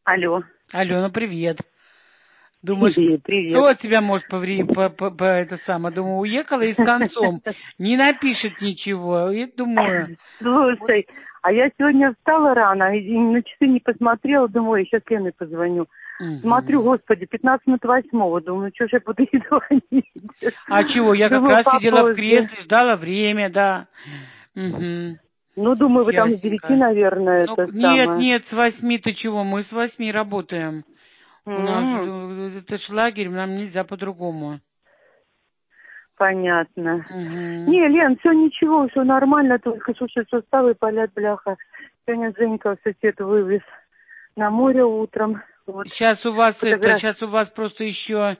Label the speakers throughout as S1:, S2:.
S1: Алло.
S2: Алена, привет. Думаешь,
S1: Привет.
S2: кто от тебя может это самое? Думаю, уехала и с концом. Не напишет ничего. И думаю...
S1: Слушай, а я сегодня встала рано, и на часы не посмотрела, думаю, сейчас Лене позвоню. Смотрю, господи, 15:08, думаю, что же я буду ей звонить.
S2: А чего? Я как
S1: Думаю,
S2: раз сидела в
S1: попозже.
S2: кресле, ждала время, да. Угу.
S1: Ну, думаю, вы там с 9,
S2: Ясненько.
S1: наверное,
S2: Ну,
S1: это
S2: нет,
S1: самое.
S2: нет, с 8 ты чего? Мы с 8 работаем. У нас же это ж лагерь, нам нельзя по-другому.
S1: Понятно.
S2: Угу.
S1: Не, Лен, все ничего, все нормально, только слушай, суставы болят, бляха. Сегодня Женька сосед вывез на море утром. Вот.
S2: Сейчас у вас просто еще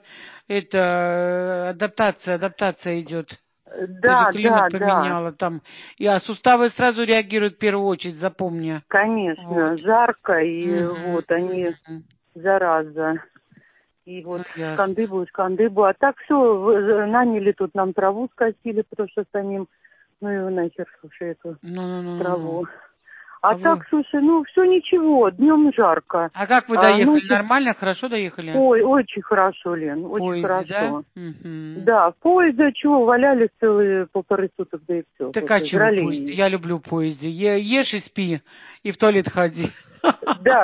S2: адаптация идет. Ты же
S1: Да,
S2: климат
S1: да, да.
S2: поменяла там. Суставы сразу реагируют в первую очередь, запомни.
S1: Конечно,
S2: Вот.
S1: жарко, и
S2: Угу,
S1: вот они,
S2: угу.
S1: зараза. И вот
S2: Ну, ясно.
S1: шкандыбу. А так все, наняли тут, нам траву скосили, потому что самим, ну и нахер, слушай, эту
S2: Ну.
S1: траву. А так, слушай, ну все ничего, днем жарко.
S2: А как вы доехали? Нормально? Хорошо доехали?
S1: Ой, очень хорошо, Лен,
S2: В
S1: очень
S2: поезде, да?
S1: хорошо.
S2: Угу.
S1: Да, в поезде чего, валялись целые 1,5 суток, да и все.
S2: Так а чего в поезде? Я люблю в поезде. Ешь и спи, и в туалет ходи.
S1: Да,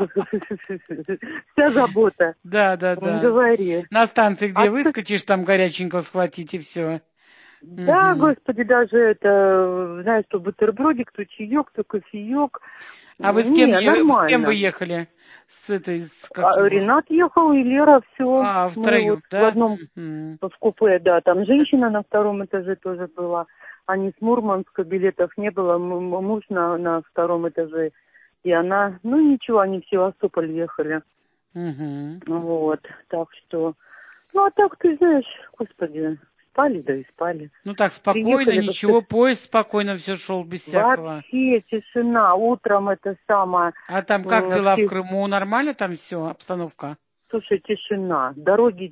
S1: вся забота.
S2: Да.
S1: Говори.
S2: На станции,
S1: А
S2: где выскочишь, там горяченького схватить и все.
S1: да, господи, даже это, знаешь, то бутербродик, то чаек, то кофеек.
S2: А вы с
S1: Не,
S2: кем вы
S1: нормально.
S2: ехали? Как его?
S1: Ренат ехал, и Лера, все. Мы вот
S2: Втроем,
S1: в
S2: да?
S1: одном в купе, да, там женщина на втором этаже тоже была. Они с Мурманска, билетов не было, муж на втором этаже. И она, ну ничего, они в Севастополь ехали. Вот, так что... Ну, а так, ты знаешь, господи, спали, да и спали.
S2: Ну так, спокойно,
S1: Приехали,
S2: ничего, поезд спокойно все шел, без всякого.
S1: вообще тишина, утром это самое...
S2: А там как дела в
S1: Все,
S2: Крыму? Нормально там все, обстановка?
S1: слушай, тишина. Дороги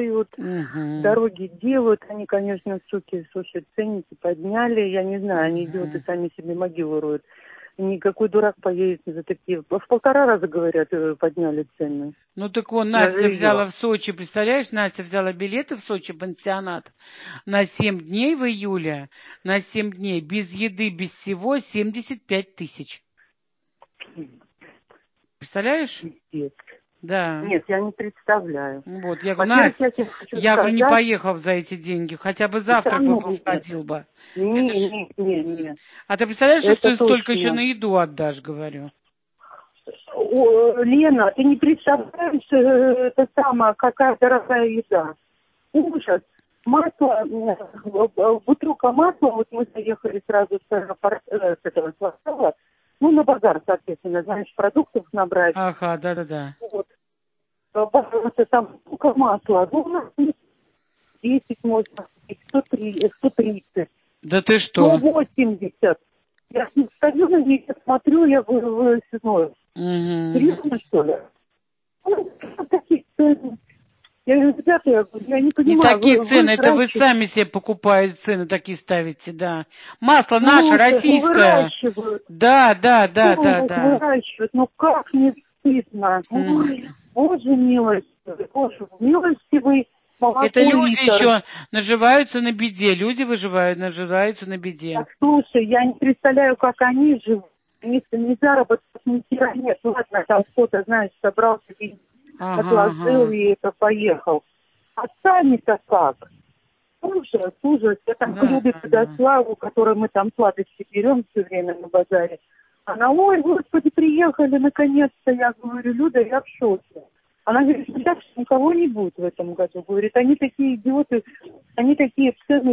S1: делают, они, конечно, суки, слушай, ценники подняли, я не знаю, они идиоты сами себе могилу роют. Никакой дурак поедет за такие... В 1,5 раза, говорят, подняли цены.
S2: Ну так вон,
S1: На
S2: Настя
S1: жилье.
S2: взяла в Сочи, представляешь, Настя взяла билеты в Сочи, пансионат, на 7 дней в июле, на 7 дней, без еды, без всего, 75 тысяч. Представляешь?
S1: Пиздец.
S2: Да.
S1: Нет, я не представляю.
S2: Вот, я говорю,
S1: Во-первых,
S2: Настя,
S1: я тебе хочу
S2: я говорю, не
S1: сказать...
S2: поехал бы за эти деньги, хотя бы
S1: Да
S2: завтрак бы
S1: ну
S2: был,
S1: нет.
S2: сходил бы.
S1: Не.
S2: А ты представляешь, что
S1: Это
S2: ты столько еще
S1: точно.
S2: на еду отдашь, говорю?
S1: Лена, ты не представляешь, это самое, какая дорогая еда. Ужас. Масло, бутылка масла, вот мы заехали сразу с аэропорта, с этого с вокзала, ну, на базар, соответственно, знаешь, продуктов набрать.
S2: Ага, да.
S1: Вот. Это там бутылка масла, ну, у нас 10 можно, 130,
S2: Да ты что?
S1: 180. Я стою на них, смотрю, я говорю, серьезно, что ли? Ну, такие цены. Я говорю, ребята, я не
S2: Не
S1: понимаю,
S2: такие
S1: вы
S2: цены, это вы
S1: выращиваете,
S2: сами себе покупаете, цены такие ставите, да. Масло наше,
S1: слушай,
S2: российское.
S1: выращивают,
S2: Да.
S1: выращивают, ну как не стыдно. Ой, боже милостивый, боже милостивый,
S2: Это
S1: молоко
S2: люди
S1: литр.
S2: еще наживаются на беде, люди наживаются на беде.
S1: Так, слушай, я не представляю, как они живут. У них ни заработок, ни хера нет. Ладно, там кто-то, знаешь, собрался, отложил и это поехал. А сами-то как? Ужас. Я там к Любе Подославу, которой мы там сладости берем все время на базаре. Она, ой, господи, приехали наконец-то. Я говорю, Люда, я в шоке. Она говорит, что никого не будет в этом году. Говорит, они такие идиоты, они такие цены,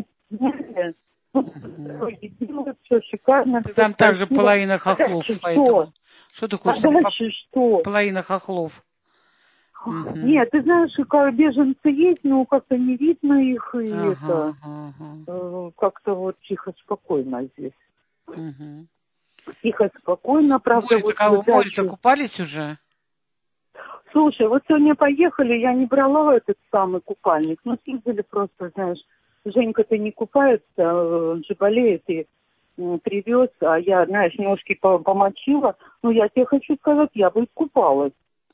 S1: делают, все шикарно, все
S2: Там также
S1: красиво.
S2: половина хохлов,
S1: Дальше
S2: поэтому. Что ты хочешь?
S1: Дальше что?
S2: Половина хохлов.
S1: Нет, ты знаешь, как беженцы есть, но как-то не видно их, и это как-то вот тихо, спокойно здесь. Тихо, спокойно, правда, вот
S2: В море-то купались уже?
S1: Слушай, вот сегодня поехали, я не брала этот самый купальник, но съездили просто, знаешь, Женька-то не купается, он же болеет и привез, а я, знаешь, ножки помочила. Ну, я тебе хочу сказать, я бы искупалась.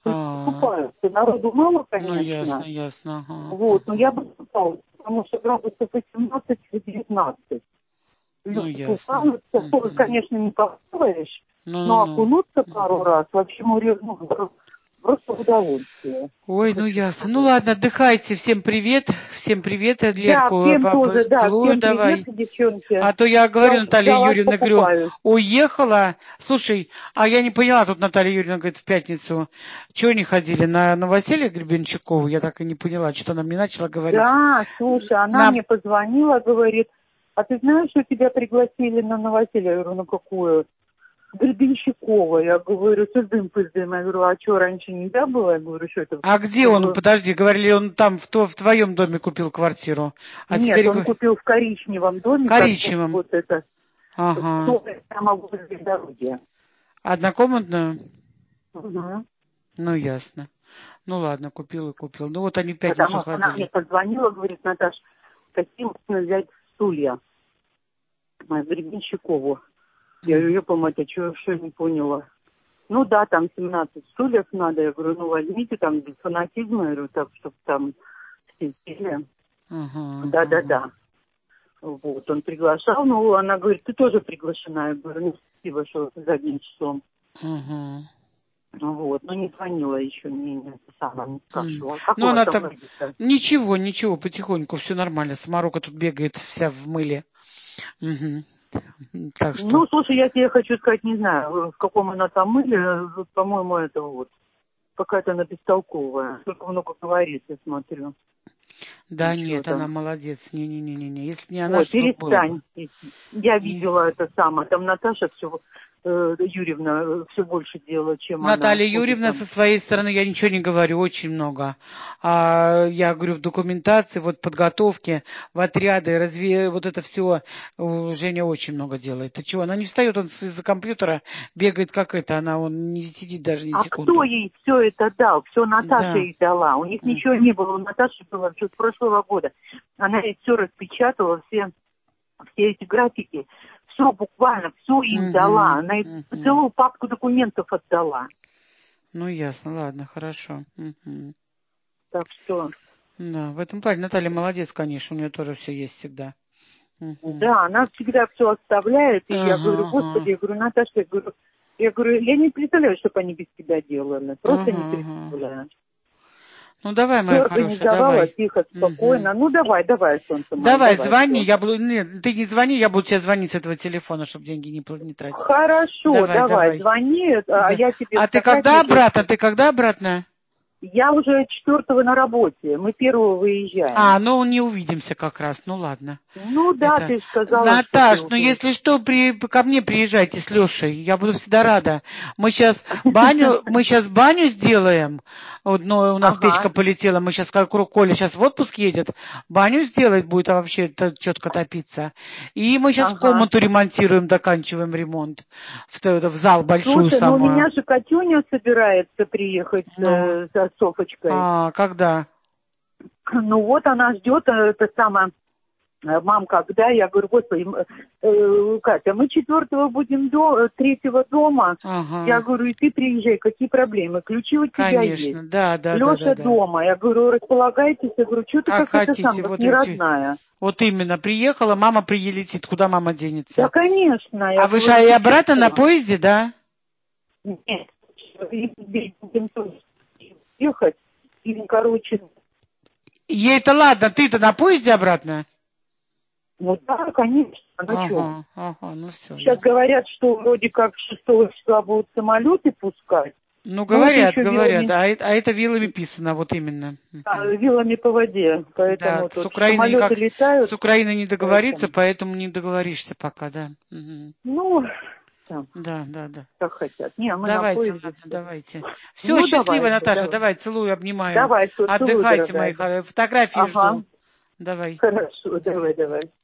S1: Купаются. Народу мало, конечно.
S2: Ну, ясно, ясно. Ага.
S1: Вот, но я бы купалась, потому что градусов 18-19.
S2: Ну,
S1: Люди
S2: ясно.
S1: купаются, конечно, не поплаваешь, но
S2: Ну.
S1: окунуться пару раз, вообще море, просто удовольствие.
S2: Ой, ну ясно. Ну ладно, отдыхайте. Всем привет. Всем привет,
S1: Да,
S2: Адлерку.
S1: всем тоже, да,
S2: Целую,
S1: всем
S2: давай.
S1: привет, девчонки.
S2: А то я говорю,
S1: Я
S2: Наталья
S1: за вас
S2: Юрьевна, говорю,
S1: покупаюсь.
S2: уехала. Слушай, а я не поняла, тут Наталья Юрьевна говорит в пятницу, чего не ходили на новоселье Гребенщикову? Я так и не поняла, что она мне начала говорить.
S1: Да, слушай, она мне позвонила, говорит, а ты знаешь, что тебя пригласили на новоселье? Я говорю, ну какую? Гребенщикова. Я говорю, цыздым-пыздым. Я говорю, а что, раньше нельзя было? Я говорю, что это?
S2: А где он? Подожди, говорили, он там в твоем доме купил квартиру. А
S1: Нет,
S2: теперь...
S1: он купил в коричневом доме.
S2: Коричневом.
S1: Вот это.
S2: Ага.
S1: Прямо возле дороги.
S2: Однокомнатную?
S1: Угу.
S2: Ну, ясно. Ну, ладно, купил и купил. Ну, вот они в пятницу
S1: Потому что она мне
S2: ходили.
S1: позвонила, говорит, Наташ, какие можно взять стулья? Гребенщикову. Я говорю, я помню, а что не поняла? Ну да, там 17 стульев надо. Я говорю, ну возьмите там без фанатизма, я говорю, так, чтобы там все сели. Да. Вот, он приглашал, ну, она говорит, ты тоже приглашена. Я говорю, ну, спасибо, что за одним числом. Вот, но не звонила еще, не сама не спрашивала. Как
S2: ну,
S1: у вас
S2: она
S1: там
S2: там... Ничего, потихоньку, все нормально. Самарока тут бегает вся в мыле. Так что...
S1: Ну, слушай, я тебе хочу сказать, не знаю, в каком она там мыле, по-моему, это вот, какая-то она бестолковая. Только много говорит, я смотрю.
S2: Да
S1: Ничего
S2: нет,
S1: там.
S2: она молодец. Не. Если не она,
S1: Ой,
S2: что
S1: перестань.
S2: было бы?
S1: Я видела это самое. Там Наташа все, Юрьевна все больше делала, чем
S2: Наталья
S1: она.
S2: Юрьевна, со своей стороны, я ничего не говорю, очень много. Я говорю, в документации, вот подготовке, в отряды, вот это все Женя очень много делает. Ты чего? Она не встает, он из-за компьютера бегает как это, он не сидит даже ни секунды.
S1: А кто ей все это дал? Все Наташа
S2: Да.
S1: ей дала. У них ничего не было. У Наташи было все с прошлого года. Она ей все распечатала, все эти графики. Все буквально, все им дала. Она ей целую папку документов отдала.
S2: Ну, ясно, ладно, хорошо.
S1: Так что...
S2: Да, в этом плане Наталья молодец, конечно, у нее тоже все есть всегда.
S1: Да, она всегда все оставляет. И я говорю, господи, я говорю, Наташа, я говорю, я не представляю, что они без тебя делали. Просто не представляю.
S2: Ну, давай, моя хорошая,
S1: организовала тихо, спокойно. Ну, давай, солнце мое.
S2: Давай, звони, я буду... Нет, ты не звони, я буду тебе звонить с этого телефона, чтобы деньги не тратить.
S1: Хорошо, давай. Звони, а я тебе...
S2: А ты когда обратно?
S1: Я уже 4-го на работе, мы 1-го выезжаем.
S2: Ну не увидимся как раз, ну ладно.
S1: Ну да, ты же сказала,
S2: Наташ,
S1: что
S2: ну если что, ко мне приезжайте с Лешей, я буду всегда рада. Мы сейчас баню сделаем, вот, но у нас печка полетела, мы сейчас, как Коля сейчас в отпуск едет, баню сделать будет, а вообще четко топиться. И мы сейчас комнату ремонтируем, доканчиваем ремонт, в зал большую.
S1: Слушай,
S2: самую.
S1: Ну у меня же Катюня собирается приехать за Софочкой.
S2: Когда?
S1: Ну вот она ждет, это самое, мам, когда? Я говорю, господи, Катя, мы 4-го будем 3-го дома. Я говорю, и ты приезжай, какие проблемы? Ключи у тебя есть.
S2: Конечно, да.
S1: Леша дома. Я говорю, располагайтесь. Я говорю, что ты как это сам, вот не родная.
S2: Вот именно, приехала, мама прилетит, куда мама денется?
S1: Да, конечно.
S2: А вы же и обратно на поезде, да?
S1: Нет, будем ехать. И, короче...
S2: Ей-то ладно, ты-то на поезде обратно?
S1: Ну да, конечно.
S2: Ну все.
S1: Сейчас говорят, что вроде как 6 числа будут самолеты пускать.
S2: Ну, говорят. А это вилами писано, вот именно.
S1: Вилами по воде. Поэтому
S2: с Украины
S1: самолеты летают.
S2: С Украиной не договориться, поэтому не договоришься пока, да.
S1: Ну...
S2: Да.
S1: Как хотят. Не, мы
S2: давайте. Все, счастливо, Наташа. Давай, целую, обнимаю.
S1: Давай,
S2: отдыхайте, мои хорошие. Фотографии жду. Давай.
S1: Хорошо, давай.